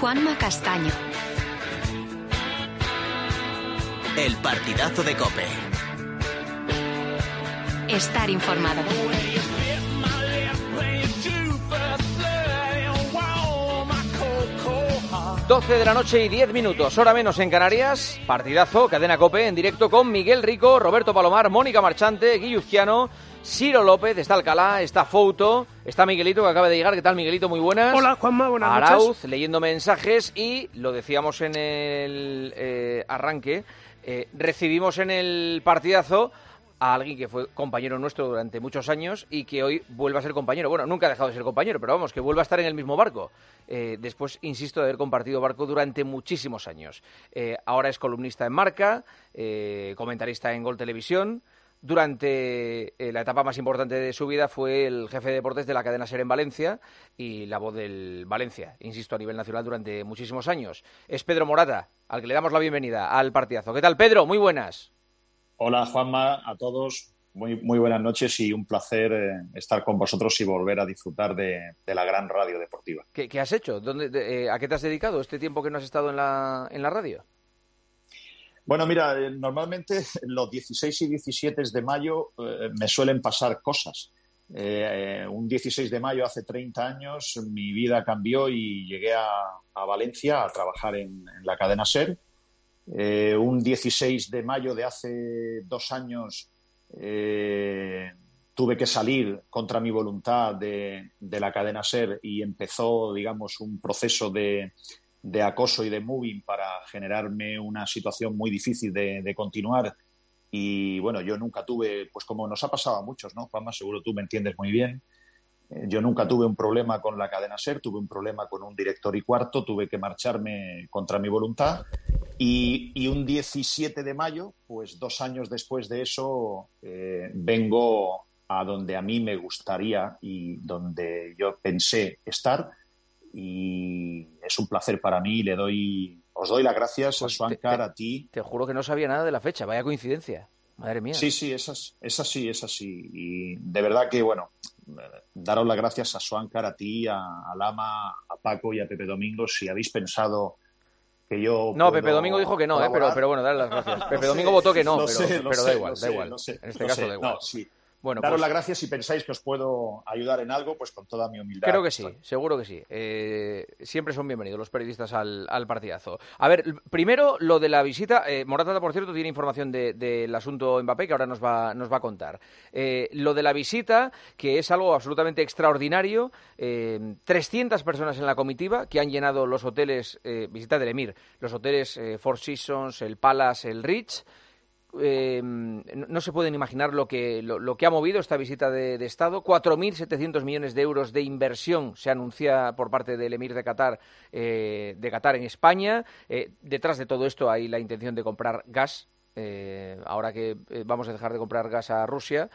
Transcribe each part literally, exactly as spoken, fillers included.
Juanma Castaño. El partidazo de COPE. Estar informado. doce de la noche y diez minutos, hora menos en Canarias. Partidazo, cadena COPE, en directo con Miguel Rico, Roberto Palomar, Mónica Marchante, Guilluzquiano, Ciro López, está Alcalá, está Fouto, está Miguelito que acaba de llegar. ¿Qué tal, Miguelito? Muy buenas. Hola, Juanma, buenas Arauz, noches. leyendo mensajes y, lo decíamos en el eh, arranque, eh, recibimos en el partidazo a alguien que fue compañero nuestro durante muchos años y que hoy vuelve a ser compañero. Bueno, nunca ha dejado de ser compañero, pero vamos, que vuelva a estar en el mismo barco. Eh, después, insisto, de haber compartido barco durante muchísimos años. Eh, ahora es columnista en Marca, eh, comentarista en Gol Televisión. Durante eh, la etapa más importante de su vida fue el jefe de deportes de la cadena SER en Valencia y la voz del Valencia, insisto, a nivel nacional durante muchísimos años. Es Pedro Morata, al que le damos la bienvenida al partidazo. ¿Qué tal, Pedro? Muy buenas. Hola, Juanma, a todos. Muy, muy buenas noches y un placer eh, estar con vosotros y volver a disfrutar de, de la gran radio deportiva. ¿Qué, qué has hecho? ¿Dónde, de, eh, ¿A qué te has dedicado este tiempo que no has estado en la, en la radio? Bueno, mira, eh, normalmente los dieciséis y diecisiete de mayo eh, me suelen pasar cosas. Eh, eh, un dieciséis de mayo hace treinta años mi vida cambió y llegué a, a Valencia a trabajar en, en la cadena SER. Eh, un dieciséis de mayo de hace dos años eh, tuve que salir contra mi voluntad de, de la cadena SER y empezó, digamos, un proceso de, de acoso y de moving para generarme una situación muy difícil de, de continuar. Y bueno, yo nunca tuve, pues como nos ha pasado a muchos, ¿no, Juanma? Seguro tú me entiendes muy bien. Yo nunca tuve un problema con la cadena SER, tuve un problema con un director y cuarto, tuve que marcharme contra mi voluntad y, y un diecisiete de mayo, pues dos años después de eso, eh, vengo a donde a mí me gustaría y donde yo pensé estar y es un placer para mí. Le doy, os doy las gracias Pues a Suancar, te, a ti. Te juro que no sabía nada de la fecha, vaya coincidencia. Madre mía. Sí, sí, es así, es así, es así. Y de verdad que, bueno, daros las gracias a Suancar, a ti, a, a Lama, a Paco y a Pepe Domingo si habéis pensado que yo No, puedo Pepe Domingo dijo que no, eh, pero, pero bueno, dale las gracias. Pepe Lo Domingo sé, votó que no, lo pero, sé, lo pero sé, da igual, lo da sé, igual. lo sé, En este lo caso sé. da igual. No, sí. Bueno, Daros pues, las gracias si pensáis que os puedo ayudar en algo, pues con toda mi humildad. creo que sí, seguro que sí. Eh, siempre son bienvenidos los periodistas al, al partidazo. A ver, primero lo de la visita. Eh, Morata, por cierto, tiene información de, del asunto Mbappé que ahora nos va, nos va a contar. Eh, lo de la visita, que es algo absolutamente extraordinario. Eh, trescientas personas en la comitiva que han llenado los hoteles, eh, visita del Emir, los hoteles eh, Four Seasons, el Palace, el Ritz. Eh, no, no se pueden imaginar lo que, lo, lo que ha movido esta visita de, de Estado. cuatro mil setecientos millones de euros de inversión se anuncia por parte del Emir de Qatar, eh, de Qatar en España. Eh, detrás de todo esto hay la intención de comprar gas. Eh, ahora que eh, vamos a dejar de comprar gas a Rusia,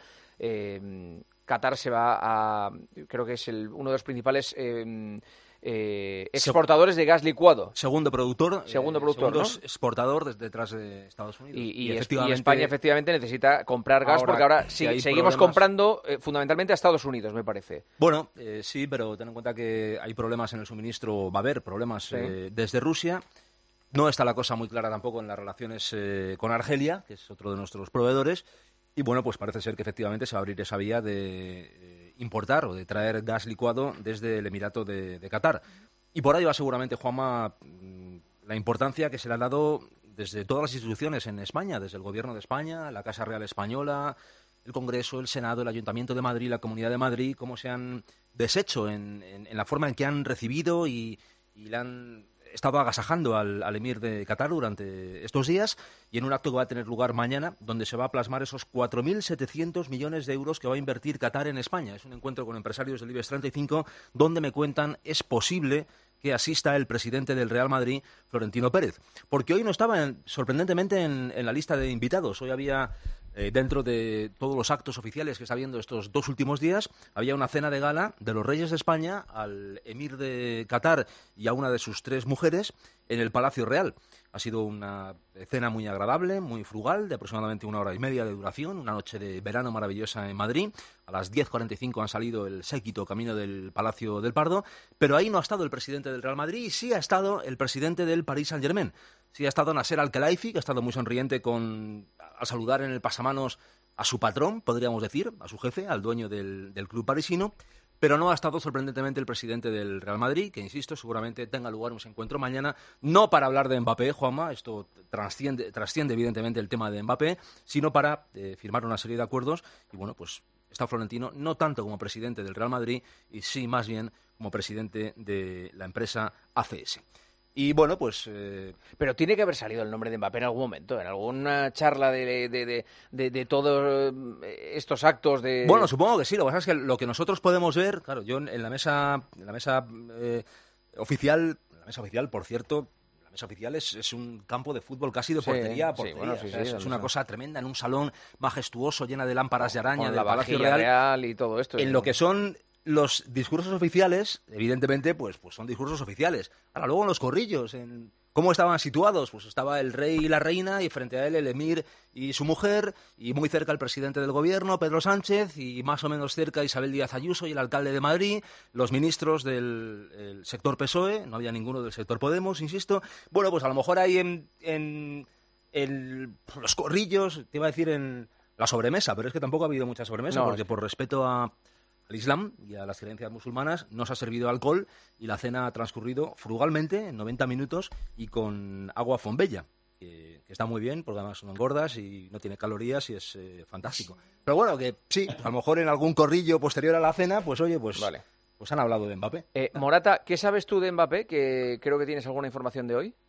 eh, Qatar se va a, creo que es el, uno de los principales eh, Eh, exportadores de gas licuado. Segundo productor. Segundo eh, productor, segundo ¿no? exportador desde detrás de Estados Unidos. Y, y, y, efectivamente, y España efectivamente necesita comprar gas ahora porque ahora sí, seguimos problemas... comprando eh, fundamentalmente a Estados Unidos, me parece. Bueno, eh, sí, pero ten en cuenta que hay problemas en el suministro, va a haber problemas sí. eh, desde Rusia. No está la cosa muy clara tampoco en las relaciones eh, con Argelia, que es otro de nuestros proveedores. Y bueno, pues parece ser que efectivamente se va a abrir esa vía de eh, importar o de traer gas licuado desde el Emirato de, de Qatar. Y por ahí va seguramente, Juanma, la importancia que se le ha dado desde todas las instituciones en España, desde el Gobierno de España, la Casa Real Española, el Congreso, el Senado, el Ayuntamiento de Madrid, la Comunidad de Madrid, cómo se han deshecho en, en, en la forma en que han recibido y, y le han estado agasajando al, al emir de Qatar durante estos días y en un acto que va a tener lugar mañana, donde se va a plasmar esos cuatro mil setecientos millones de euros que va a invertir Qatar en España. Es un encuentro con empresarios del IBEX treinta y cinco donde me cuentan es posible que asista el presidente del Real Madrid, Florentino Pérez. Porque hoy no estaba, en, sorprendentemente, en, en la lista de invitados. Hoy había Eh, dentro de todos los actos oficiales que está habiendo estos dos últimos días, había una cena de gala de los reyes de España al emir de Qatar y a una de sus tres mujeres en el Palacio Real. Ha sido una cena muy agradable, muy frugal, de aproximadamente una hora y media de duración, una noche de verano maravillosa en Madrid. A las diez cuarenta y cinco han salido el séquito camino del Palacio del Pardo, pero ahí no ha estado el presidente del Real Madrid y sí ha estado el presidente del Paris Saint-Germain. Sí ha estado Nasser Al-Khelaifi, que ha estado muy sonriente con, al saludar en el pasamanos a su patrón, podríamos decir, a su jefe, al dueño del, del club parisino. Pero no ha estado, sorprendentemente, el presidente del Real Madrid, que, insisto, seguramente tenga lugar un encuentro mañana, no para hablar de Mbappé, Juanma, esto trasciende, trasciende evidentemente el tema de Mbappé, sino para eh, firmar una serie de acuerdos. Y bueno, pues está Florentino no tanto como presidente del Real Madrid, y sí más bien como presidente de la empresa A C S. Y bueno, pues... Eh... Pero tiene que haber salido el nombre de Mbappé en algún momento, en alguna charla de, de, de, de, de todos estos actos de... Bueno, supongo que sí. Lo que pasa es que lo que nosotros podemos ver, claro, yo en la mesa, en la mesa eh, oficial, la mesa oficial, por cierto, la mesa oficial es, es un campo de fútbol casi de portería a sí, portería. Sí, bueno, sí, o sea, sí, es, es una cosa tremenda, en un salón majestuoso, llena de lámparas de araña, con del la Palacio vajilla Real, real y todo esto. En ¿no? lo que son los discursos oficiales, evidentemente, pues, pues son discursos oficiales. Ahora, luego en los corrillos, en cómo estaban situados, pues estaba el rey y la reina, y frente a él el emir y su mujer, y muy cerca el presidente del gobierno, Pedro Sánchez, y más o menos cerca Isabel Díaz Ayuso y el alcalde de Madrid, los ministros del el sector P S O E, no había ninguno del sector Podemos, insisto. Bueno, pues a lo mejor hay en, en, en los corrillos, te iba a decir en la sobremesa, pero es que tampoco ha habido mucha sobremesa, no, porque es... por respeto a... al Islam y a las creencias musulmanas no se ha servido alcohol y la cena ha transcurrido frugalmente en noventa minutos y con agua fombella, que, que está muy bien porque además no engordas y no tiene calorías y es eh, fantástico. Pero bueno, que sí, a lo mejor en algún corrillo posterior a la cena, pues oye, pues, vale. pues han hablado de Mbappé. Eh, Morata, ¿qué sabes tú de Mbappé? Que creo que tienes alguna información de hoy.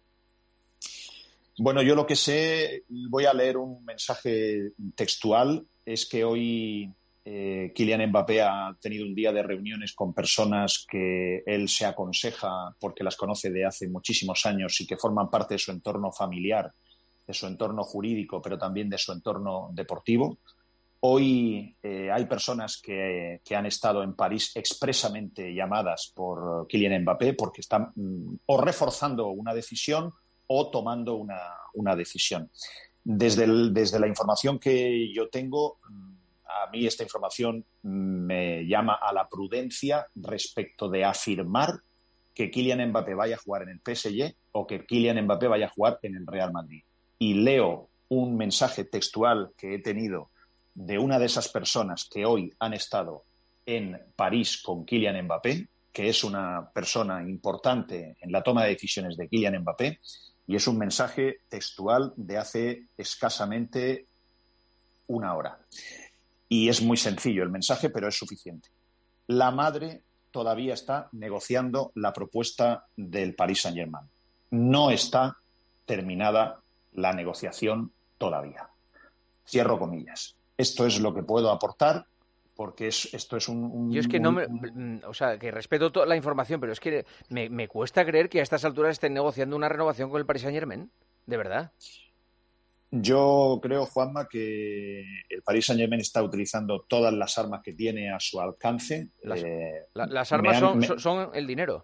Bueno, yo lo que sé, voy a leer un mensaje textual, es que hoy... Eh, Kylian Mbappé ha tenido un día de reuniones con personas que él se aconseja porque las conoce de hace muchísimos años y que forman parte de su entorno familiar, de su entorno jurídico, pero también de su entorno deportivo. Hoy eh, hay personas que, que han estado en París expresamente llamadas por Kylian Mbappé porque están mm, o reforzando una decisión o tomando una, una decisión. Desde, el, desde la información que yo tengo, a mí esta información me llama a la prudencia respecto de afirmar que Kylian Mbappé vaya a jugar en el P S G o que Kylian Mbappé vaya a jugar en el Real Madrid. Y leo un mensaje textual que he tenido de una de esas personas que hoy han estado en París con Kylian Mbappé, que es una persona importante en la toma de decisiones de Kylian Mbappé, y es un mensaje textual de hace escasamente una hora. Y es muy sencillo el mensaje, pero es suficiente. La madre todavía está negociando la propuesta del Paris Saint-Germain. No está terminada la negociación todavía. Cierro comillas. Esto es lo que puedo aportar, porque es, esto es un, un... Yo es que no me... un... O sea, que respeto toda la información, pero es que me, me cuesta creer que a estas alturas estén negociando una renovación con el Paris Saint-Germain. De verdad. Yo creo, Juanma, que el Paris Saint-Germain está utilizando todas las armas que tiene a su alcance. Las, eh, la, las armas han, son, me... son el dinero.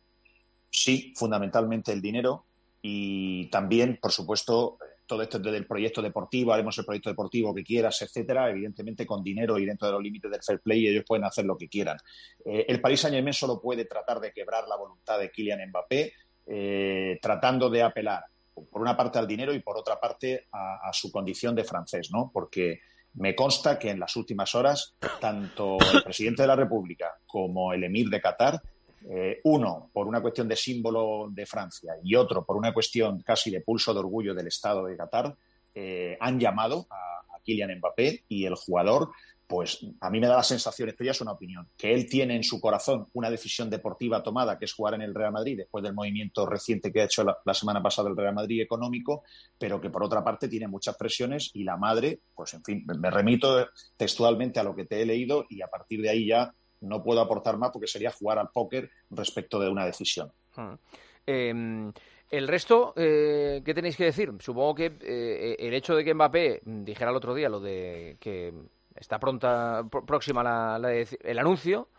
Sí, fundamentalmente el dinero y también, por supuesto, todo esto del proyecto deportivo, haremos el proyecto deportivo que quieras, etcétera, evidentemente con dinero y dentro de los límites del fair play ellos pueden hacer lo que quieran. Eh, el Paris Saint-Germain solo puede tratar de quebrar la voluntad de Kylian Mbappé eh, tratando de apelar por una parte al dinero y por otra parte a, a su condición de francés, ¿no? Porque me consta que en las últimas horas tanto el presidente de la República como el emir de Qatar, eh, uno por una cuestión de símbolo de Francia y otro por una cuestión casi de pulso de orgullo del Estado de Qatar, eh, han llamado a, a Kylian Mbappé y el jugador, pues a mí me da la sensación, esto ya es una opinión, que él tiene en su corazón una decisión deportiva tomada, que es jugar en el Real Madrid, después del movimiento reciente que ha hecho la, la semana pasada el Real Madrid económico, pero que por otra parte tiene muchas presiones y la madre, pues en fin, me remito textualmente a lo que te he leído y a partir de ahí ya no puedo aportar más porque sería jugar al póker respecto de una decisión. Hmm. Eh, El resto, eh, ¿qué tenéis que decir? Supongo que eh, el hecho de que Mbappé dijera el otro día lo de que está pronta, pr- próxima la, la de- el anuncio,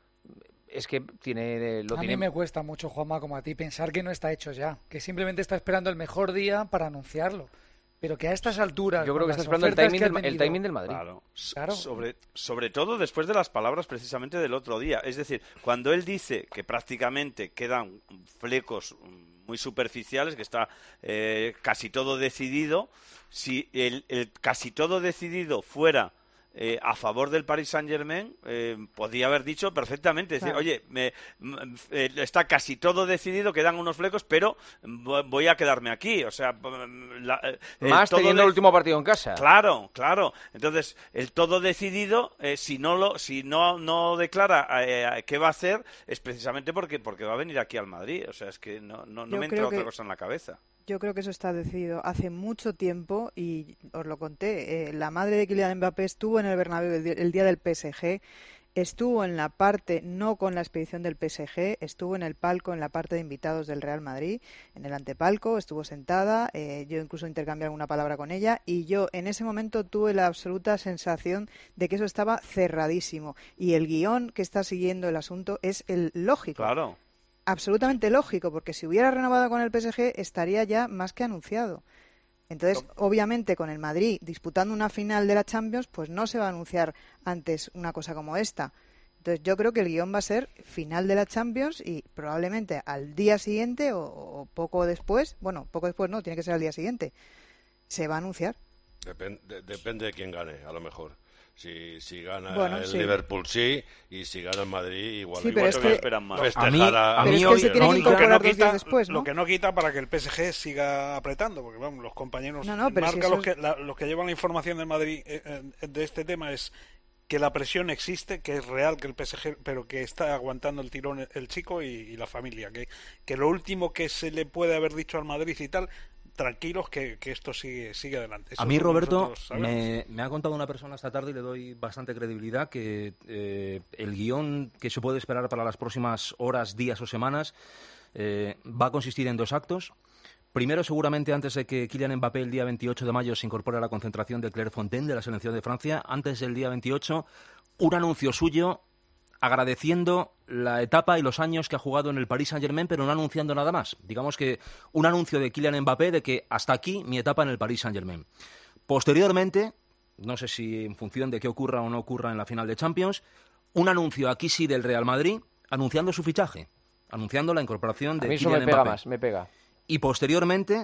es que tiene lo A tiene. mí me cuesta mucho, Juanma, como a ti, pensar que no está hecho ya, que simplemente está esperando el mejor día para anunciarlo. Pero que a estas alturas... Yo creo que con está las esperando el ofertas timing, que del, han el tenido- timing del Madrid. Claro. So- Claro. Sobre, sobre todo después de las palabras precisamente del otro día. Es decir, cuando él dice que prácticamente quedan flecos muy superficiales, que está eh, casi todo decidido, si el, el casi todo decidido fuera eh, a favor del Paris Saint-Germain, eh, podría haber dicho perfectamente, decir, Claro. oye, me- m- eh, está casi todo decidido, quedan unos flecos, pero vo- voy a quedarme aquí. O sea, la- el Más todo teniendo de- el último partido en casa. Claro, claro. Entonces, el todo decidido, eh, si no lo, si no, no declara eh, qué va a hacer, es precisamente porque, porque va a venir aquí al Madrid. O sea, es que no, no, no Yo me entra creo otra que- cosa en la cabeza. Yo creo que eso está decidido hace mucho tiempo y os lo conté. eh, la madre de Kylian Mbappé estuvo en el Bernabéu el, di- el día del P S G, estuvo en la parte, no con la expedición del P S G, estuvo en el palco, en la parte de invitados del Real Madrid, en el antepalco, estuvo sentada, eh, yo incluso intercambié alguna palabra con ella y yo en ese momento tuve la absoluta sensación de que eso estaba cerradísimo y el guión que está siguiendo el asunto es el lógico. Claro. Absolutamente lógico, porque si hubiera renovado con el P S G estaría ya más que anunciado. Entonces, obviamente, con el Madrid disputando una final de la Champions, pues no se va a anunciar antes una cosa como esta. Entonces, yo creo que el guión va a ser final de la Champions y probablemente al día siguiente o, o poco después, bueno, poco después no, tiene que ser al día siguiente, se va a anunciar. Depen- de- depende de quién gane, a lo mejor. Si, si gana Bueno, el sí. Liverpool, sí, y si gana el Madrid, igual, Sí, igual pero es todavía que- esperan más. festejar A mí- a Pero mí es que hoy, se tiene que Mónica- Lo que, incorporar no dos días quita, después, ¿no? lo que no quita para que el P S G siga apretando, porque vamos, los compañeros No, no, pero marca si eso los, es- que, la- los que llevan la información del Madrid eh, eh, de este tema es que la presión existe, que es real, que el P S G, pero que está aguantando el tirón el, el chico y, y la familia, que, que lo último que se le puede haber dicho al Madrid y tal, tranquilos que, que esto sigue sigue adelante. Eso A mí, es lo que Roberto, nosotros sabemos. me, me ha contado una persona esta tarde y le doy bastante credibilidad que eh, el guión que se puede esperar para las próximas horas, días o semanas eh, va a consistir en dos actos. Primero, seguramente antes de que Kylian Mbappé el día veintiocho de mayo se incorpore a la concentración de Clairefontaine de la selección de Francia, antes del día veintiocho, un anuncio suyo agradeciendo la etapa y los años que ha jugado en el Paris Saint-Germain, pero no anunciando nada más. Digamos que un anuncio de Kylian Mbappé de que hasta aquí mi etapa en el Paris Saint-Germain. Posteriormente, no sé si en función de qué ocurra o no ocurra en la final de Champions, un anuncio aquí sí del Real Madrid anunciando su fichaje, anunciando la incorporación A de mí eso Kylian me pega Mbappé. más, me pega. Y posteriormente,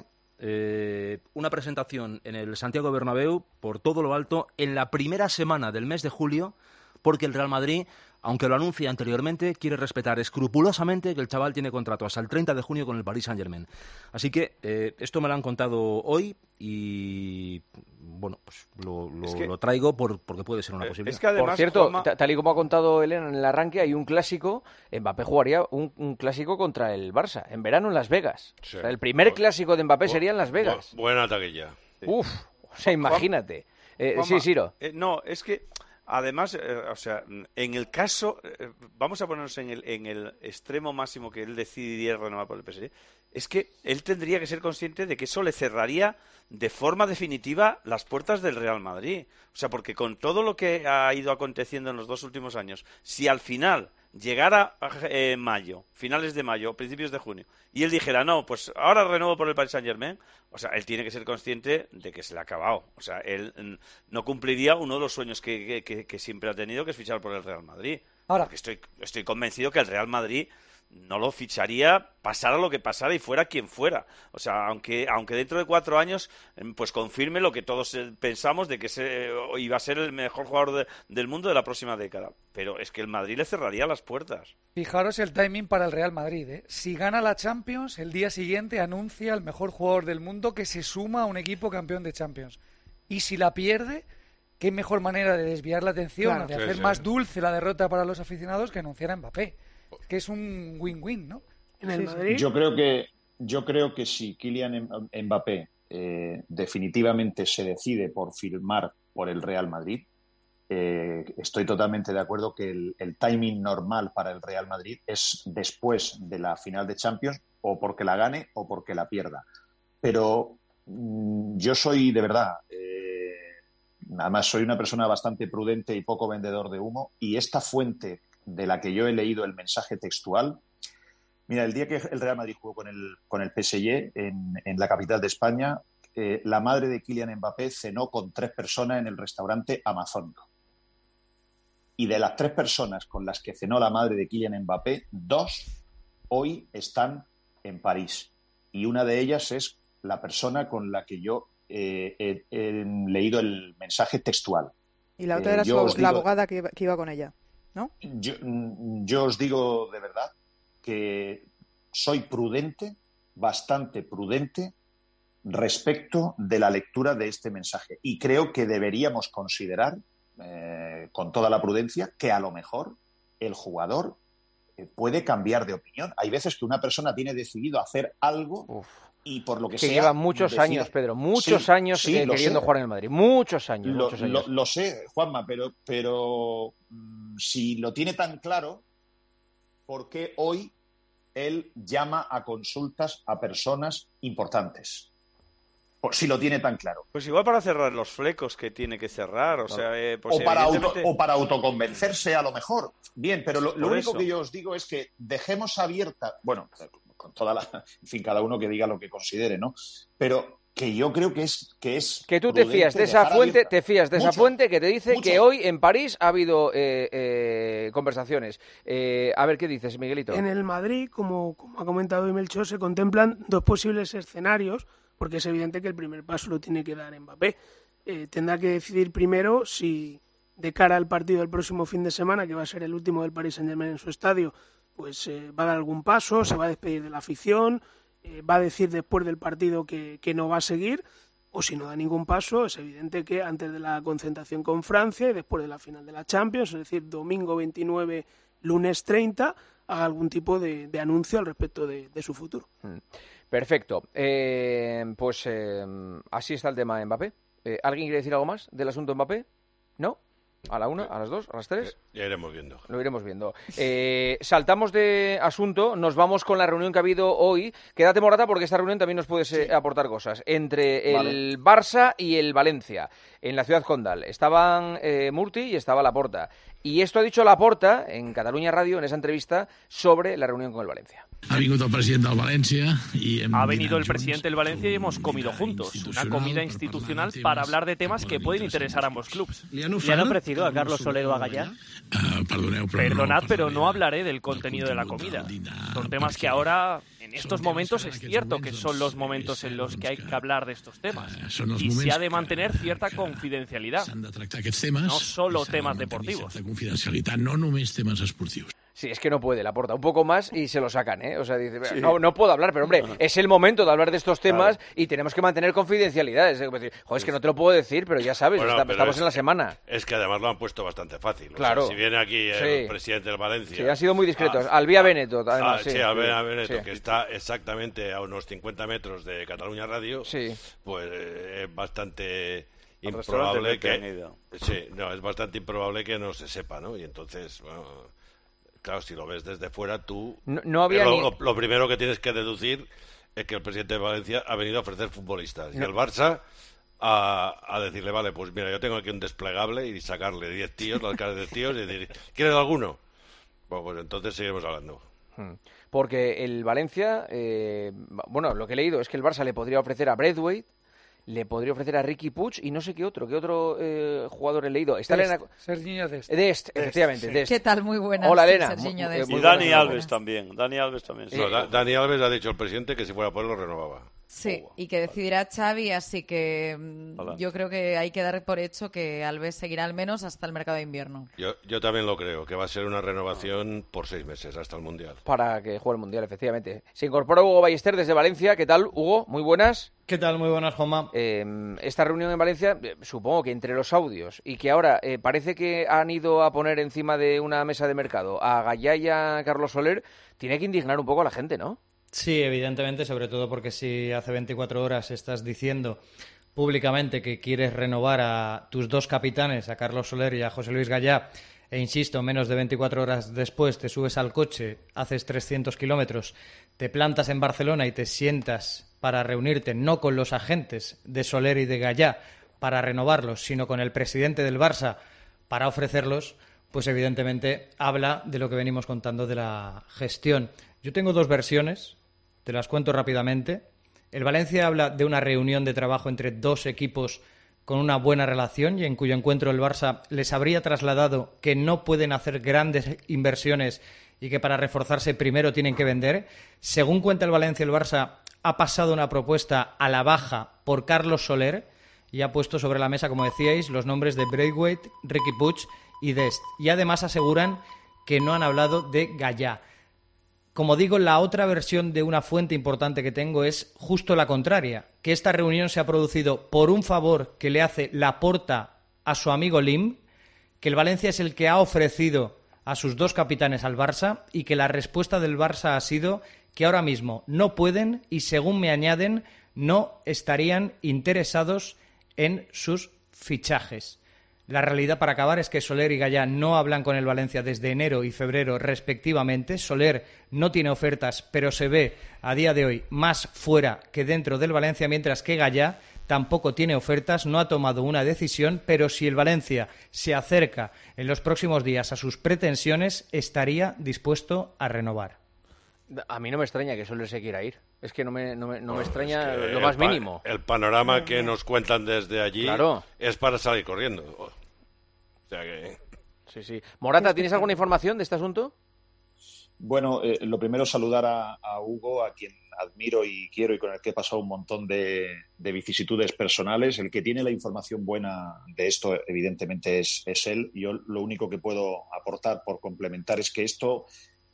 eh, una presentación en el Santiago Bernabéu por todo lo alto en la primera semana del mes de julio, porque el Real Madrid, aunque lo anuncie anteriormente, quiere respetar escrupulosamente que el chaval tiene contrato hasta el treinta de junio con el Paris Saint-Germain. Así que eh, esto me lo han contado hoy y, bueno, pues lo, lo- Es que- lo traigo por, porque puede ser una Eh, posibilidad. es que además, Por cierto, Juanma- ta- tal y como ha contado Elena en el arranque, hay un clásico, Mbappé jugaría un, un clásico contra el Barça, en verano en Las Vegas. Sí. O sea, el primer Bu- clásico de Mbappé bu- sería en Las Vegas. bu- buena taquilla. Uf, o sea, imagínate. Eh, Juanma, sí, Siro. eh, no, es que además, eh, o sea, en el caso, eh, vamos a ponernos en el, en el extremo máximo que él decidiría renovar por el P S G, es que él tendría que ser consciente de que eso le cerraría de forma definitiva las puertas del Real Madrid. O sea, porque con todo lo que ha ido aconteciendo en los dos últimos años, si al final llegara eh, mayo, finales de mayo, principios de junio, y él dijera, no, pues ahora renuevo por el Paris Saint-Germain, o sea, él tiene que ser consciente de que se le ha acabado. O sea, él mm, no cumpliría uno de los sueños que, que- que- que siempre ha tenido, que es fichar por el Real Madrid. Ahora- Porque estoy, estoy convencido que el Real Madrid no lo ficharía pasara lo que pasara y fuera quien fuera. O sea, aunque aunque dentro de cuatro años em, pues confirme lo que todos eh, pensamos de que se, o iba a ser el mejor jugador de- del mundo de la próxima década. Pero es que el Madrid le cerraría las puertas. Fijaros el timing para el Real Madrid, ¿eh? Si gana la Champions, el día siguiente anuncia al mejor jugador del mundo que se suma a un equipo campeón de Champions. Y si la pierde, qué mejor manera de desviar la atención, Claro. de Sí, hacer sí. más dulce la derrota para los aficionados que anunciar a Mbappé. Que es un win-win, ¿no? En el Sí, sí. Madrid. Yo creo que, yo creo que si Kylian Mbappé eh, definitivamente se decide por firmar por el Real Madrid, eh, estoy totalmente de acuerdo que el, el timing normal para el Real Madrid es después de la final de Champions, o porque la gane o porque la pierda. Pero mmm, yo soy, de verdad, eh, además soy una persona bastante prudente y poco vendedor de humo, y esta fuente de la que yo he leído el mensaje textual, mira, el día que el Real Madrid jugó con el, con el P S G en, en la capital de España, eh, la madre de Kylian Mbappé cenó con tres personas en el restaurante amazónico. Y de las tres personas con las que cenó la madre de Kylian Mbappé, dos hoy están en París. Y una de ellas es la persona con la que yo eh, he, he leído el mensaje textual. Y la otra Eh, era yo su, os la digo- abogada que iba, que iba con ella, ¿no? Yo, yo os digo de verdad que soy prudente, bastante prudente, respecto de la lectura de este mensaje. Y creo que deberíamos considerar, eh, con toda la prudencia, que a lo mejor el jugador eh, puede cambiar de opinión. Hay veces que una persona tiene decidido hacer algo Uf. y por lo que, Que sea... lleva muchos decide- años, Pedro, muchos Sí, años sí, eh, lo queriendo sé. jugar en el Madrid. Muchos años, Lo, muchos años. lo- lo sé, Juanma, pero, pero mm, si lo tiene tan claro, ¿por qué hoy él llama a consultas a personas importantes? Por si lo tiene tan claro. Pues igual para cerrar los flecos que tiene que cerrar, o sea, eh, pues o, para auto- evidentemente- o para autoconvencerse, a lo mejor. Bien, pero lo, lo Por único eso. que yo os digo es que dejemos abierta, bueno, con toda la, en fin, cada uno que diga lo que considere, ¿no? Pero que yo creo que es que es Que tú te prudente fías de esa dejar fuente, abierta. te fías de esa Mucho, fuente que te dice mucho. que hoy en París ha habido eh, eh, conversaciones. Eh, a ver, ¿qué dices, Miguelito? En el Madrid, como, como ha comentado Melchor, se contemplan dos posibles escenarios, porque es evidente que el primer paso lo tiene que dar Mbappé. Eh, tendrá que decidir primero si, de cara al partido del próximo fin de semana, que va a ser el último del Paris Saint-Germain en su estadio, pues eh, va a dar algún paso, se va a despedir de la afición, eh, va a decir después del partido que, que no va a seguir, o si no da ningún paso, es evidente que antes de la concentración con Francia y después de la final de la Champions, es decir, domingo veintinueve, lunes treinta, haga algún tipo de, de anuncio al respecto de, de su futuro. Mm. Perfecto. Eh, pues eh, así está el tema de Mbappé. Eh, ¿Alguien quiere decir algo más del asunto Mbappé? ¿No? ¿A la una? ¿A las dos? ¿A las tres? Ya iremos viendo. Lo iremos viendo. Eh, saltamos de asunto, nos vamos con la reunión que ha habido hoy. Quédate, Morata, porque esta reunión también nos puede sí. aportar cosas. Entre Vale. el Barça y el Valencia, en la ciudad condal. Estaban eh, Murti y estaba Laporta. Y esto ha dicho Laporta en Catalunya Radio, en esa entrevista, sobre la reunión con el Valencia. Ha venido el presidente del Valencia y hem Ha venido el dinat presidente del Valencia y hemos comido juntos. Una comida institucional para hablar de temas que pueden interesar a ambos clubes. ¿Le han ¿Le han ofrecido a Carlos Soler o a Gallá? Uh, perdoneu, però Perdonad, no pero no parlaré hablaré del contenido de la comida. Son temas que ahora, en estos momentos, es cierto que son los momentos en los que hay que hablar de estos temas. són els Y se moments ha de mantener cierta confidencialidad. s'han de tractar aquests temes. No solo i s'ha de temas mantenir deportivos. certa confidencialitat, no només temes esportius. Sí, es que no puede, Laporta. Un poco más y se lo sacan, ¿eh? O sea, dice, Sí. no, no puedo hablar, pero hombre, No. es el momento de hablar de estos temas Claro. y tenemos que mantener confidencialidad. Es decir, joder, es que no te lo puedo decir, pero ya sabes, Bueno, está- pero estamos es en la que- semana. Es que además lo han puesto bastante fácil. O Claro. sea, si viene aquí el Sí. presidente del Valencia... Sí, han sido muy discretos. Ah, Alvía Benetto, ah, además. sí, sí, Alvía sí, Benetto, sí. que está exactamente a unos cincuenta metros de Cataluña Radio, Sí. pues eh, es bastante Al improbable restaurante que han que... ido. Sí, no, es bastante improbable que no se sepa, ¿no? Y entonces, bueno, claro, si lo ves desde fuera, tú... No, no había lo, ni... lo- lo primero que tienes que deducir es que el presidente de Valencia ha venido a ofrecer futbolistas. Y No. el Barça a, a decirle, vale, pues mira, yo tengo aquí un desplegable y sacarle diez tíos, las caras de tíos, y decir, ¿quieres alguno? Bueno, pues entonces seguiremos hablando. Hmm. Porque el Valencia, eh, bueno, lo que he leído es que el Barça le podría ofrecer a Braithwaite, le podría ofrecer a Riqui Puig y no sé qué otro, qué otro eh, jugador he leído. Está Dest, Elena... Serginho Dest. Dest, efectivamente, sí. Dest. ¿Qué tal? Muy buenas. Hola, Elena. Serginho Mu- Dest. eh, muy Y Dani buenas, Alves también. Dani Alves también. sí. No, Da- Dani Alves ha dicho al presidente que si fuera por él lo renovaba. Sí, y que decidirá Xavi, así que mm, Hola. yo creo que hay que dar por hecho que Alves seguirá al menos hasta el mercado de invierno. Yo, yo también lo creo, que va a ser una renovación por seis meses hasta el Mundial. Para que juegue el Mundial, efectivamente. Se incorpora Hugo Ballester desde Valencia. ¿Qué tal, Hugo? Muy buenas. ¿Qué tal? Muy buenas, Juanma. Eh, esta reunión en Valencia, eh, supongo que entre los audios y que ahora eh, parece que han ido a poner encima de una mesa de mercado a Gallá y a Carlos Soler, tiene que indignar un poco a la gente, ¿no? Sí, evidentemente, sobre todo porque si hace veinticuatro horas estás diciendo públicamente que quieres renovar a tus dos capitanes, a Carlos Soler y a José Luis Gallá, e insisto, menos de veinticuatro horas después te subes al coche, haces trescientos kilómetros, te plantas en Barcelona y te sientas para reunirte no con los agentes de Soler y de Gallá para renovarlos, sino con el presidente del Barça para ofrecerlos, pues evidentemente habla de lo que venimos contando de la gestión. Yo tengo dos versiones, te las cuento rápidamente. El Valencia habla de una reunión de trabajo entre dos equipos con una buena relación y en cuyo encuentro el Barça les habría trasladado que no pueden hacer grandes inversiones y que para reforzarse primero tienen que vender. Según cuenta el Valencia, el Barça ha pasado una propuesta a la baja por Carlos Soler y ha puesto sobre la mesa, como decíais, los nombres de Braithwaite, Riqui Puig y Dest. Y además aseguran que no han hablado de Gallá. Como digo, la otra versión de una fuente importante que tengo es justo la contraria, que esta reunión se ha producido por un favor que le hace Laporta a su amigo Lim, que el Valencia es el que ha ofrecido a sus dos capitanes al Barça y que la respuesta del Barça ha sido que ahora mismo no pueden y, según me añaden, no estarían interesados en sus fichajes. La realidad, para acabar, es que Soler y Gallá no hablan con el Valencia desde enero y febrero respectivamente. Soler no tiene ofertas, pero se ve a día de hoy más fuera que dentro del Valencia, mientras que Gallá tampoco tiene ofertas, no ha tomado una decisión, pero si el Valencia se acerca en los próximos días a sus pretensiones, estaría dispuesto a renovar. A mí no me extraña que Soler se quiera ir. Es que no me, no me, no me extraña Es que lo más el pa- mínimo. El panorama que nos cuentan desde allí Claro. es para salir corriendo. O sea que... Sí, sí. Morata, ¿tienes alguna información de este asunto? Bueno, eh, lo primero saludar a, a Hugo, a quien admiro y quiero y con el que he pasado un montón de, de vicisitudes personales. El que tiene la información buena de esto, evidentemente, es, es él. Yo lo único que puedo aportar por complementar es que esto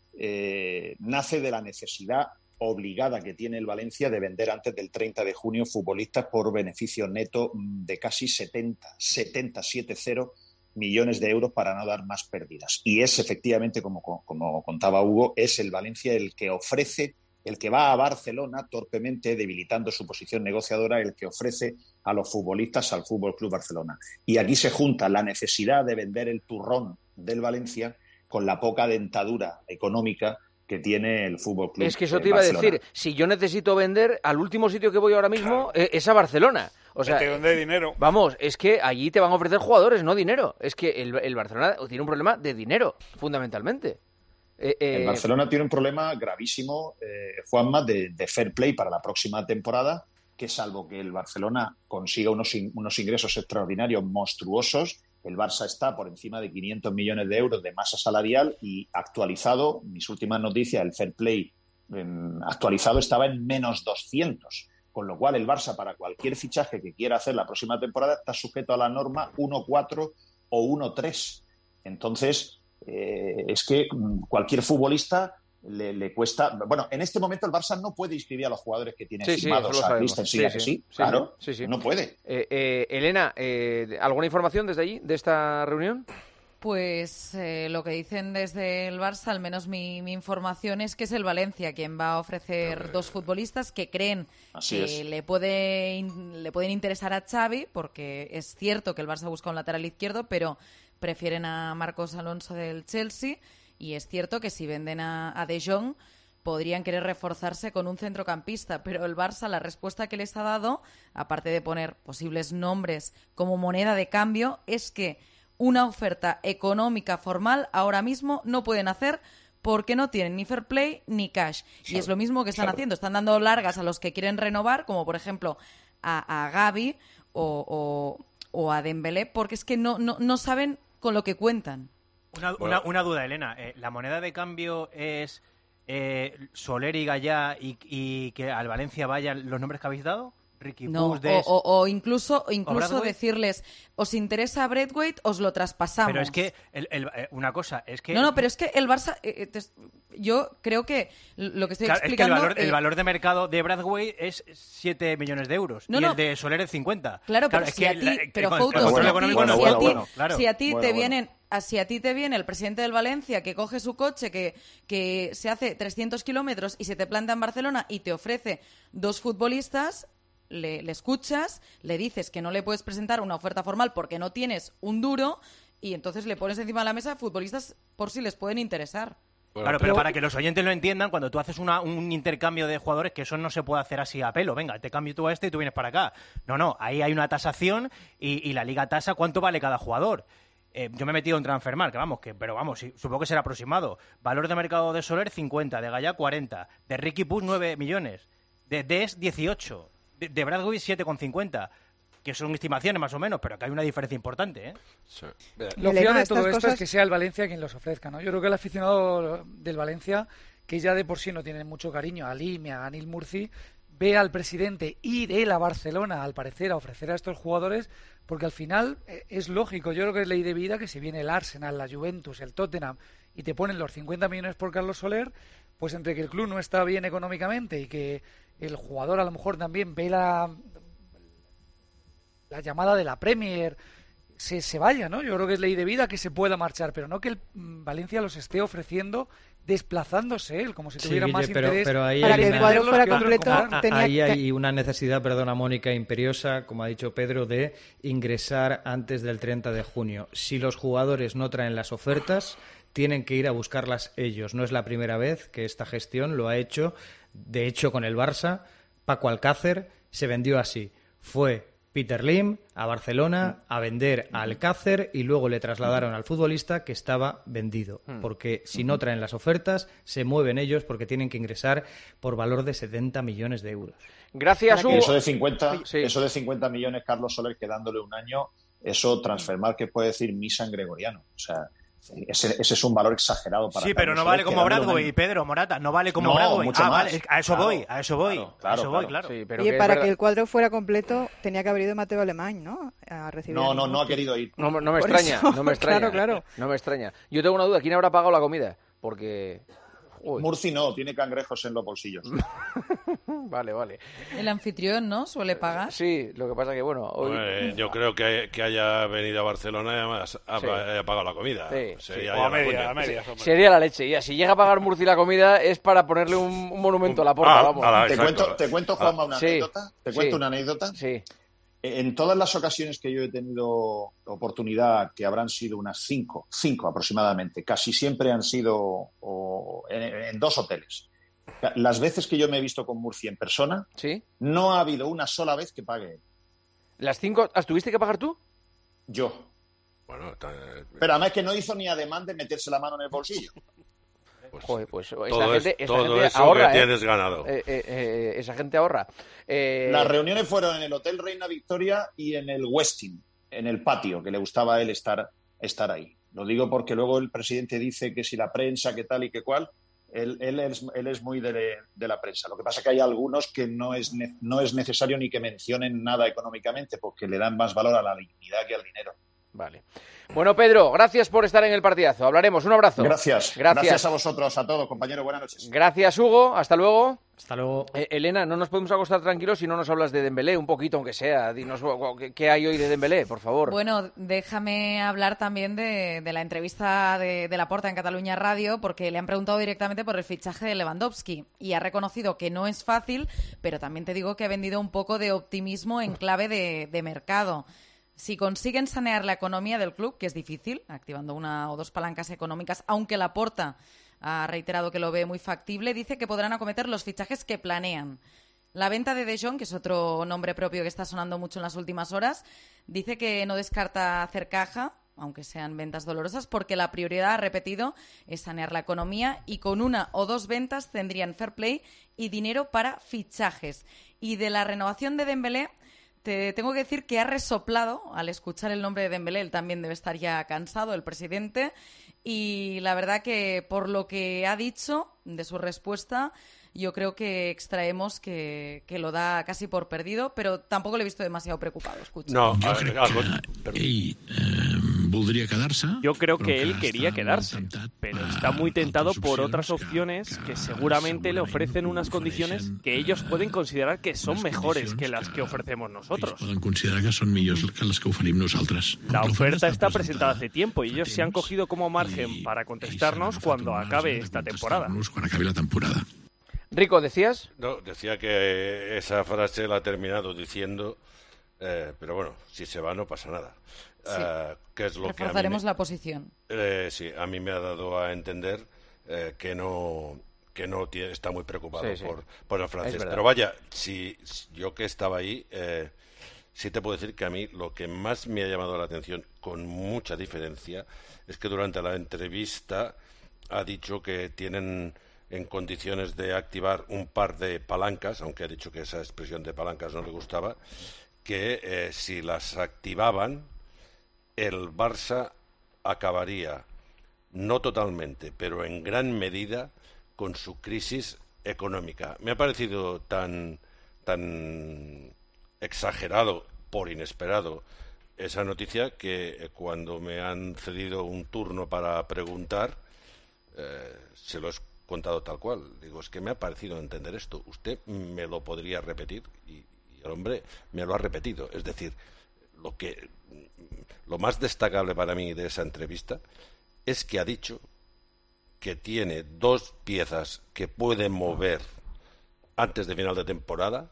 eh, nace de la necesidad obligada que tiene el Valencia de vender antes del treinta de junio futbolistas por beneficio neto de casi setenta, setenta, siete cero millones de euros para no dar más pérdidas. Y es efectivamente, como, como contaba Hugo, es el Valencia el que ofrece, el que va a Barcelona torpemente, debilitando su posición negociadora, el que ofrece a los futbolistas al F C Barcelona. Y aquí se junta la necesidad de vender el turrón del Valencia con la poca dentadura económica que tiene el Fútbol Club. Es que eso te iba Barcelona. a decir, si yo necesito vender, al último sitio que voy ahora mismo eh, es a Barcelona. O sea, Vete donde hay dinero. Vamos, es que allí te van a ofrecer jugadores, no dinero. Es que el, el Barcelona tiene un problema de dinero, fundamentalmente. Eh, eh... El Barcelona tiene un problema gravísimo, eh, Juanma, de, de fair play para la próxima temporada, que salvo que el Barcelona consiga unos, in, unos ingresos extraordinarios monstruosos, el Barça está por encima de quinientos millones de euros de masa salarial y actualizado, mis últimas noticias, el fair play eh, actualizado estaba en menos doscientos. Con lo cual el Barça, para cualquier fichaje que quiera hacer la próxima temporada, está sujeto a la norma uno cuatro o uno tres. Entonces, eh, es que cualquier futbolista le, le cuesta... Bueno, en este momento el Barça no puede inscribir a los jugadores que tiene sí, firmados sí, a Christensen, sí, sí, sí, sí, claro, sí, sí. no puede. Eh, eh, Elena, eh, ¿alguna información desde allí, de esta reunión? Pues eh, lo que dicen desde el Barça, al menos mi, mi información es que es el Valencia quien va a ofrecer dos futbolistas que creen Así que es. le, puede, le pueden interesar a Xavi, porque es cierto que el Barça busca un lateral izquierdo, pero prefieren a Marcos Alonso del Chelsea, y es cierto que si venden a, a De Jong podrían querer reforzarse con un centrocampista, pero el Barça, la respuesta que les ha dado, aparte de poner posibles nombres como moneda de cambio, es que una oferta económica formal ahora mismo no pueden hacer porque no tienen ni fair play ni cash. Y es lo mismo que están claro. haciendo. Están dando largas a los que quieren renovar, como por ejemplo a, a Gavi o, o, o a Dembélé, porque es que no, no, no saben con lo que cuentan. Una, una, una duda, Elena. Eh, ¿La moneda de cambio es eh, Soler y Gallá y, y que al Valencia vayan los nombres que habéis dado? Riqui No, Puig, Dest, o, o, o incluso, o incluso Braithwaite. decirles, ¿os interesa Braithwaite? Os lo traspasamos. Pero es que, el, el, eh, una cosa, es que... No, no, pero es que el Barça, eh, te- yo creo que lo que estoy Claro, es que el explicando... valor, el eh, valor de mercado de Braithwaite es siete millones de euros No, y no. el de Soler es cincuenta. Claro, pero es si que a ti, la- pero con- Fouto, el control si a ti- económico bueno, no si a es ti- bueno, claro. si a ti Bueno, te bueno. vienen, a- si a ti te viene el presidente del Valencia que coge su coche que, que se hace trescientos kilómetros y se te planta en Barcelona y te ofrece dos futbolistas, le, le escuchas, le dices que no le puedes presentar una oferta formal porque no tienes un duro y entonces le pones encima de la mesa futbolistas por si les pueden interesar. Bueno, claro, pero para que los oyentes lo entiendan, cuando tú haces una, un intercambio de jugadores, que eso no se puede hacer así a pelo. Venga, te cambio tú a este y tú vienes para acá. No, no, ahí hay una tasación y, y la liga tasa cuánto vale cada jugador. Eh, yo me he metido en Transfermarkt, que vamos, que, pero vamos, sí, supongo que será aproximado. Valor de mercado de Soler, cincuenta, de Gallá, cuarenta, de Riqui Puig, nueve millones, de Des, dieciocho, de, de Bradway, siete coma cincuenta. Que son estimaciones más o menos, pero que hay una diferencia importante, ¿eh? Sí. Lo fiable de todo esto cosas... es que sea el Valencia quien los ofrezca, ¿no? Yo creo que el aficionado del Valencia, que ya de por sí no tiene mucho cariño a Limia, a Anil Murci, ve al presidente ir él a Barcelona, al parecer, a ofrecer a estos jugadores, porque al final eh, es lógico. Yo creo que es ley de vida que si viene el Arsenal, la Juventus, el Tottenham, y te ponen los cincuenta millones por Carlos Soler, pues entre que el club no está bien económicamente y que el jugador a lo mejor también ve la... la llamada de la Premier se, se vaya, ¿no? Yo creo que es ley de vida que se pueda marchar, pero no que el Valencia los esté ofreciendo desplazándose él, como si tuviera sí, más pero, interés pero ahí para hay que una, el cuadro fuera completo. A, tenía ahí que... hay una necesidad, perdona Mónica, imperiosa, como ha dicho Pedro, de ingresar antes del treinta de junio. Si los jugadores no traen las ofertas, tienen que ir a buscarlas ellos. No es la primera vez que esta gestión lo ha hecho. De hecho, con el Barça, Paco Alcácer se vendió así. Fue Peter Lim a Barcelona a vender a Alcácer y luego le trasladaron al futbolista que estaba vendido. Porque si no traen las ofertas, se mueven ellos porque tienen que ingresar por valor de setenta millones de euros. Gracias, Hugo. Eso de cincuenta, sí. eso de cincuenta millones, Carlos Soler, quedándole un año, eso Transfermarkt que puede decir misa en gregoriano. O sea, Ese, ese es un valor exagerado para sí, pero no vale como Bradway, Pedro, Morata, no vale como no, Bradway. Mucho ah, más. Vale, a eso claro, voy, a eso voy, claro, claro, a eso voy, claro. claro. Sí, pero Oye, que para es que el cuadro fuera completo tenía que haber ido Mateo Alemán, ¿no? A recibir no, no, no ha querido ir. No, no me Por extraña, eso, no me extraña. Claro, claro. No me extraña. Yo tengo una duda, ¿quién habrá pagado la comida? Porque... Uy. Murci no, tiene cangrejos en los bolsillos. Vale, vale. El anfitrión, ¿no? Suele pagar. Sí, lo que pasa que, bueno... Hoy... Eh, yo creo que, que haya venido a Barcelona y además ha, Sí. haya pagado la comida. Sí, Sería sí. ya O a la media, cuña. a media. Sí, sería la leche. Ya, si llega a pagar Murci la comida es para ponerle un, un monumento a la puerta, Ah, vamos. a la- Te exacto. cuento, te cuento, Juanma, una Sí, anécdota. Te cuento sí. una anécdota. Sí. En todas las ocasiones que yo he tenido oportunidad, que habrán sido unas cinco, cinco aproximadamente, casi siempre han sido o, en, en dos hoteles. Las veces que yo me he visto con Murci en persona, ¿Sí? no ha habido una sola vez que pague él. ¿Las cinco las tuviste que pagar tú? Yo. Bueno, está- Pero además que no hizo ni ademán de meterse la mano en el bolsillo. pues, Joder, pues esta todo es- gente, esta todo gente eso ahorra, que ¿eh? tienes ganado. Eh, eh, eh, esa gente ahorra. Eh, Las reuniones fueron en el Hotel Reina Victoria y en el Westin, en el patio, que le gustaba a él estar, estar ahí. Lo digo porque luego el presidente dice que si la prensa, que tal y que cual, él, él, es, él es muy de, de la prensa. Lo que pasa es que hay algunos que no es, ne- no es necesario ni que mencionen nada económicamente porque le dan más valor a la dignidad que al dinero. Vale. Bueno, Pedro, gracias por estar en el partidazo. Hablaremos. Un abrazo. Gracias. Gracias. Gracias a vosotros, a todos, compañeros. Buenas noches. Gracias, Hugo. Hasta luego. Hasta luego. Eh, Elena, no nos podemos acostar tranquilos si no nos hablas de Dembélé, un poquito, aunque sea. Dinos ¿qué, qué hay hoy de Dembélé, por favor? Bueno, déjame hablar también de, de la entrevista de, de Laporta en Cataluña Radio, porque le han preguntado directamente por el fichaje de Lewandowski y ha reconocido que no es fácil, pero también te digo que ha vendido un poco de optimismo en clave de, de mercado. Si consiguen sanear la economía del club, que es difícil, activando una o dos palancas económicas, aunque Laporta ha reiterado que lo ve muy factible, dice que podrán acometer los fichajes que planean. La venta de De Jong, que es otro nombre propio que está sonando mucho en las últimas horas, dice que no descarta hacer caja, aunque sean ventas dolorosas, porque la prioridad, ha repetido, es sanear la economía y con una o dos ventas tendrían fair play y dinero para fichajes. Y de la renovación de Dembélé, te tengo que decir que ha resoplado al escuchar el nombre de Dembélé. Él también debe estar ya cansado, el presidente. Y la verdad que por lo que ha dicho de su respuesta, yo creo que extraemos que, que lo da casi por perdido, pero tampoco le he visto demasiado preocupado. Escucha. No, Jo a- crec algo- que ell eh, voldria quedar-se. Yo creo però que él està quería molt quedarse, temptat pero per está muy tentado altres por opcions otras que- opciones que que seguramente le ofrecen unas condiciones ofereixen, que ellos pueden considerar que son unes mejores condicions que las que- que ofrecemos Ells nosotros. poden considerar que són millors que les que oferim nosaltres. La oferta está presentada presentada hace tiempo y fa ellos se han temps cogido como margen i para ells contestarnos han agafat cuando un acabe marge de esta temporada. contestar-nos quan acabi la temporada. Rico, ¿decías? No, decía que esa frase la ha terminado diciendo, eh, pero bueno, si se va no pasa nada. Sí. Uh, que es lo Reforzaremos que a mí me, la posición. Eh, sí, a mí me ha dado a entender eh, que no que no tiene, está muy preocupado sí, sí. por, por el francés. Es Pero vaya, si, si yo que estaba ahí, eh, sí te puedo decir que a mí lo que más me ha llamado la atención, con mucha diferencia, es que durante la entrevista ha dicho que tienen en condiciones de activar un par de palancas, aunque ha dicho que esa expresión de palancas no le gustaba, que eh, si las activaban, el Barça acabaría, no totalmente, pero en gran medida, con su crisis económica. Me ha parecido tan, tan exagerado por inesperado esa noticia que eh, cuando me han cedido un turno para preguntar, eh, se lo he contado tal cual. Digo, es que me ha parecido entender esto. ¿Usted me lo podría repetir? Y, y el hombre me lo ha repetido. Es decir, lo que lo más destacable para mí de esa entrevista es que ha dicho que tiene dos piezas que puede mover antes de final de temporada,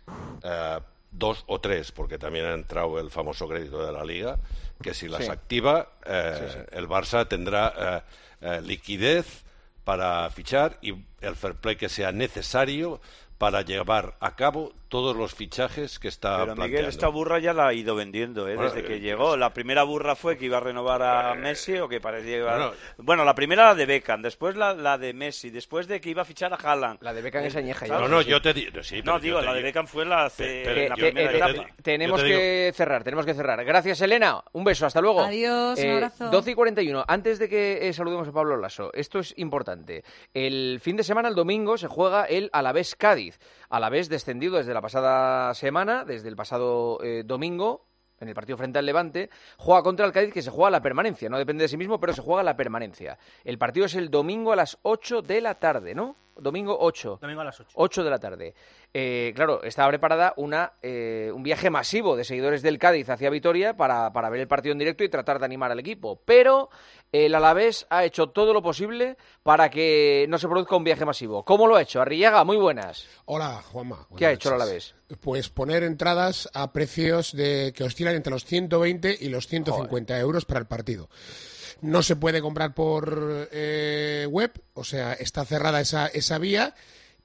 eh, dos o tres, porque también ha entrado el famoso crédito de la Liga, que si las Sí. activa, eh, Sí, sí. el Barça tendrá eh, eh, liquidez para fichar y el fair play que sea necesario para llevar a cabo todos los fichajes que está Pero planteando. Miguel, esta burra ya la ha ido vendiendo, ¿eh? Bueno, Desde que eh, llegó. La primera burra fue que iba a renovar a Messi o que parecía que iba a... Bueno, Bueno, la primera la de Beckham, después la, la de Messi, después de que iba a fichar a Haaland. La de Beckham es añeja ya. No, no, yo te digo... Sí, No, pero digo, yo te la de digo- Beckham fue la, hace- Pero- la Que- primera eh, etapa. eh, tenemos Yo te que cerrar, tenemos que cerrar. Gracias, Elena. Un beso, hasta luego. Adiós, un Eh, abrazo. doce y cuarenta y uno. Antes de que eh, saludemos a Pablo Lasso, esto es importante. El fin de semana, el domingo, se juega el Alavés Cádiz. Alavés descendido desde la pasada semana, desde el pasado eh, domingo, en el partido frente al Levante, juega contra el Cádiz, que se juega la permanencia. No depende de sí mismo, pero se juega la permanencia. El partido es el domingo a las ocho de la tarde, ¿no? Domingo ocho. Domingo a las ocho. ocho de la tarde. Eh, claro, estaba preparada una, eh, un viaje masivo de seguidores del Cádiz hacia Vitoria para, para ver el partido en directo y tratar de animar al equipo. Pero el Alavés ha hecho todo lo posible para que no se produzca un viaje masivo. ¿Cómo lo ha hecho? Arrillaga, muy buenas. Hola, Juanma. ¿Qué Buenas ha hecho el noches. Alavés? Pues poner entradas a precios de que oscilan entre los ciento veinte y los ciento cincuenta euros para el partido. No se puede comprar por eh, web, o sea, está cerrada esa, esa vía,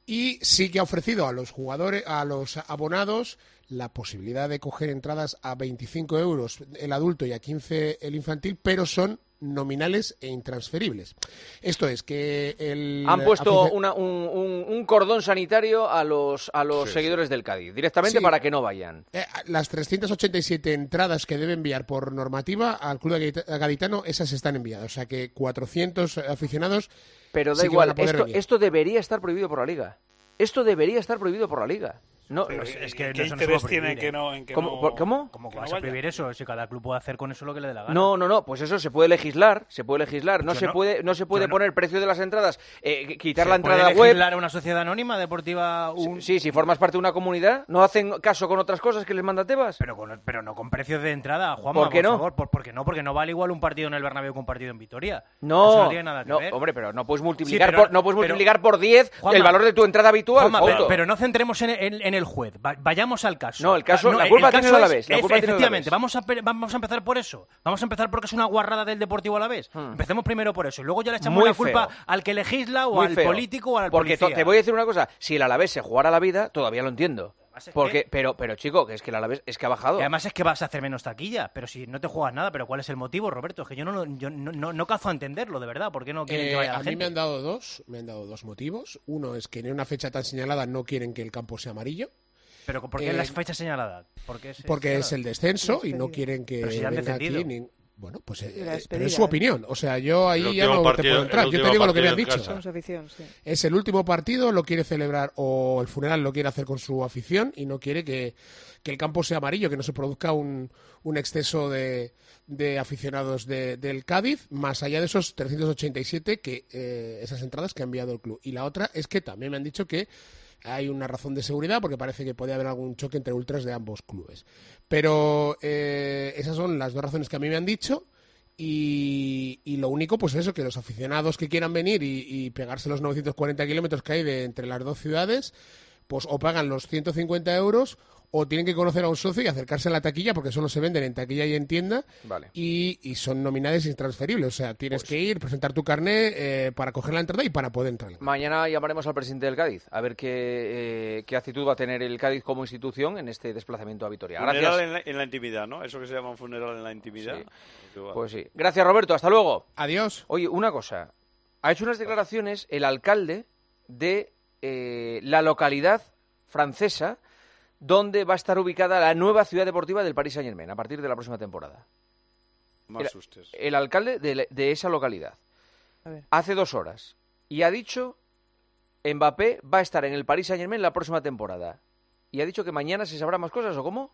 y sí que ha ofrecido a los jugadores, a los abonados, la posibilidad de coger entradas a veinticinco euros el adulto y a quince el infantil, pero son nominales e intransferibles. Esto es que el Han puesto aficio- una- un, un- un cordón sanitario a los, a los Sí, seguidores del Cádiz, directamente Sí. para que no vayan. Eh, las trescientas ochenta y siete entradas que debe enviar por normativa al club gadita- gaditano, esas están enviadas. O sea que cuatrocientos aficionados Pero da sí que igual, van a poder esto, venir. esto debería estar prohibido por la Liga. Esto debería estar prohibido por la Liga. No, Pero, es- es que que ¿qué eso no se interés puede tiene prohibir, que ¿eh? no, en que ¿Cómo? no... ¿Por- cómo? ¿Cómo que que no vas a vaya? prohibir eso? Si cada club puede hacer con eso lo que le dé la gana. No, no, no, pues eso se puede legislar, se puede legislar, no Yo se no- puede, no se puede yo no- poner precio de las entradas, eh, quitar ¿Se la puede entrada web. legislar a una sociedad anónima deportiva un... Sí, si formas parte de una comunidad, no hacen caso con otras cosas que les manda Tebas. Pero, con- pero no con precios de entrada, Juanma, ¿Por qué no? favor. Por, porque no, porque no vale igual un partido en el Bernabéu que un partido en Vitoria. No, Eso no tiene nada que no, ver. hombre, pero no puedes multiplicar, Sí, pero- por, no puedes pero- multiplicar por diez Juanma, el valor de tu entrada habitual. Juanma, pero, Fausto. pero no centremos en, en- en el juez. Va- vayamos al caso. No, el caso- la el culpa caso tiene el es- Alavés, la efe- culpa tiene el efectivamente, Alavés. vamos a, pe- vamos a empezar por eso. Vamos a empezar porque es una guarrada del Deportivo Alavés. Hmm. Empecemos primero por eso. Y luego ya le echamos Muy la culpa feo. al que legisla o Muy al feo. político o al Porque to- policía. te voy a decir una cosa, si el Alavés se jugara la vida, todavía lo entiendo. es Porque, que- pero, pero chico, que es que el Alavés es que ha bajado. Y además es que vas a hacer menos taquilla, pero si no te juegas nada, pero ¿cuál es el motivo, Roberto? Es que yo no, lo- yo no, no, no cazo a entenderlo, de verdad. ¿Por qué no quieren Eh, que vaya a la mí gente? me han dado dos, me han dado dos motivos. Uno es que en una fecha tan señalada no quieren que el campo sea amarillo. Pero ¿por qué Eh, las fechas señaladas? ¿Por qué es Porque es señalada? el descenso y no quieren que Pero si ya han venga descendido. aquí ni- Bueno, pues eh, Y la eh, despedida, pero es su ¿eh? opinión. O sea, yo ahí El ya último no te partido- puedo entrar. el Yo te último digo lo que me partido han en dicho. casa. Con su afición, sí. Es el último partido, lo quiere celebrar o el funeral lo quiere hacer con su afición y no quiere que, que el campo sea amarillo, que no se produzca un, un exceso de, de aficionados de- del Cádiz, más allá de esos trescientos ochenta y siete que eh, esas entradas que ha enviado el club. Y la otra es que también me han dicho que hay una razón de seguridad porque parece que puede haber algún choque entre ultras de ambos clubes. Pero eh, esas son las dos razones que a mí me han dicho. Y, y lo único, pues eso, que los aficionados que quieran venir y, y pegarse los novecientos cuarenta kilómetros que hay de entre las dos ciudades, pues o pagan los ciento cincuenta euros o tienen que conocer a un socio y acercarse a la taquilla, porque solo se venden en taquilla y en tienda, vale. y, y son nominales intransferibles. O sea, tienes Pues- que ir, presentar tu carné eh, para coger la entrada y para poder entrar. Mañana llamaremos al presidente del Cádiz a ver qué, eh, qué actitud va a tener el Cádiz como institución en este desplazamiento a Vitoria. Funeral Gracias. en la, en la intimidad, ¿no? Eso que se llama un funeral en la intimidad. Sí. Pues sí. Gracias, Roberto. Hasta luego. Adiós. Oye, una cosa. Ha hecho unas declaraciones el alcalde de eh, la localidad francesa donde va a estar ubicada la nueva ciudad deportiva del Paris Saint-Germain a partir de la próxima temporada. Más El, asustes. el alcalde de, de esa localidad A ver. hace dos horas y ha dicho Mbappé va a estar en el Paris Saint-Germain la próxima temporada. Y ha dicho que mañana se sabrá más cosas, ¿o cómo?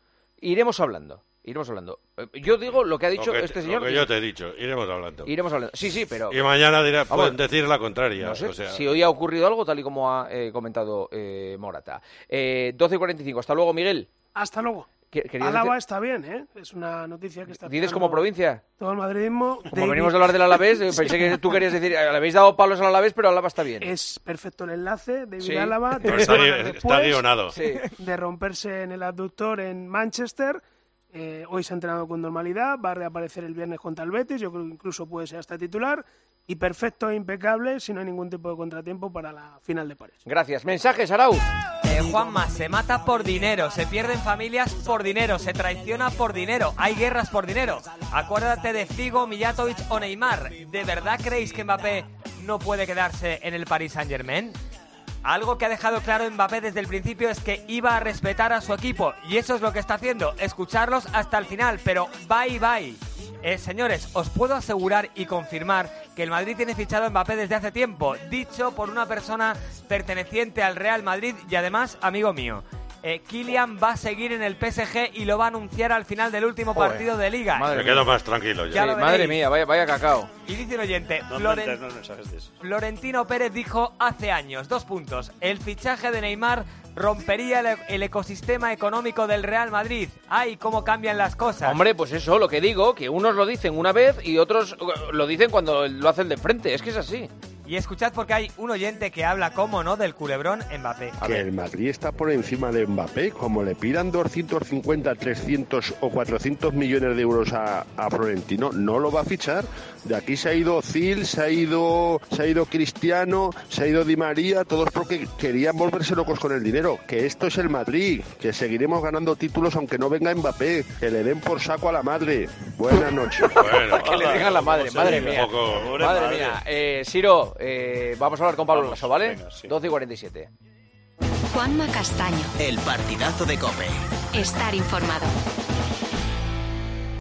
Iremos hablando. Iremos hablando. Eh, Yo digo lo que ha dicho Lo que, este te- señor. lo que yo te he dicho, iremos hablando. Iremos hablando. Sí, sí, pero... Y mañana dirá, Vamos, pueden decir la contraria. no sé o sea, si hoy ha ocurrido algo, tal y como ha eh, comentado eh, Morata. Eh, doce y cuarenta y cinco. Hasta luego, Miguel. Hasta luego. ¿Qué- querías Álava decir- está bien, ¿eh? Es una noticia que está... ¿Dices pegando como provincia? Todo el madridismo... Como David- venimos de hablar del Alavés, eh, pensé que tú querías decir, le habéis dado palos al Alavés, pero Álava está bien. Es perfecto el enlace. David Sí. Álava, Pero tres está semanas gui- está después guionado. Sí. de romperse en el abductor en Manchester. Eh, hoy se ha entrenado con normalidad, va a reaparecer el viernes contra el Betis, yo creo que incluso puede ser hasta titular, y perfecto e impecable, si no hay ningún tipo de contratiempo para la final de París. Gracias. Mensajes, Arau. Eh, Juanma, se mata por dinero, se pierden familias por dinero, se traiciona por dinero, hay guerras por dinero. Acuérdate de Figo, Mijatovic o Neymar. ¿De verdad creéis que Mbappé no puede quedarse en el Paris Saint-Germain? Algo que ha dejado claro Mbappé desde el principio es que iba a respetar a su equipo, y eso es lo que está haciendo, escucharlos hasta el final, pero bye bye. Eh, señores, os puedo asegurar y confirmar que el Madrid tiene fichado a Mbappé desde hace tiempo, dicho por una persona perteneciente al Real Madrid y además amigo mío. Eh, Kylian va a seguir en el P S G y lo va a anunciar al final del último Joder, partido de Liga. me quedo más tranquilo ya. Ya lo Sí, madre veréis. mía, vaya, vaya cacao. Y dice un oyente, No Floren- inventes los mensajes de eso. Florentino Pérez dijo hace años, dos puntos, el fichaje de Neymar rompería el, el ecosistema económico del Real Madrid. ¡Ay, cómo cambian las cosas! Hombre, pues eso, lo que digo, que unos lo dicen una vez y otros uh, lo dicen cuando lo hacen de frente. Es que es así. Y escuchad porque hay un oyente que habla, como no, del culebrón Mbappé. Que el Madrid está por encima de Mbappé. Como le pidan doscientos cincuenta, trescientos o cuatrocientos millones de euros a, a Florentino, no lo va a fichar. De aquí se ha ido Ozil, se ha ido, se ha ido Cristiano, se ha ido Di María, todos porque querían volverse locos con el dinero. Que esto es el Madrid, que seguiremos ganando títulos aunque no venga Mbappé. Que le den por saco a la madre. Buenas noches. Bueno, Que le den a la madre, madre mía. Un poco- Madre madre. mía. Eh, Siro, eh, vamos a hablar con Pablo Vamos, Lasso, ¿vale? venga, sí. doce y cuarenta y siete. Juanma Castaño. El partidazo de COPE. Estar informado.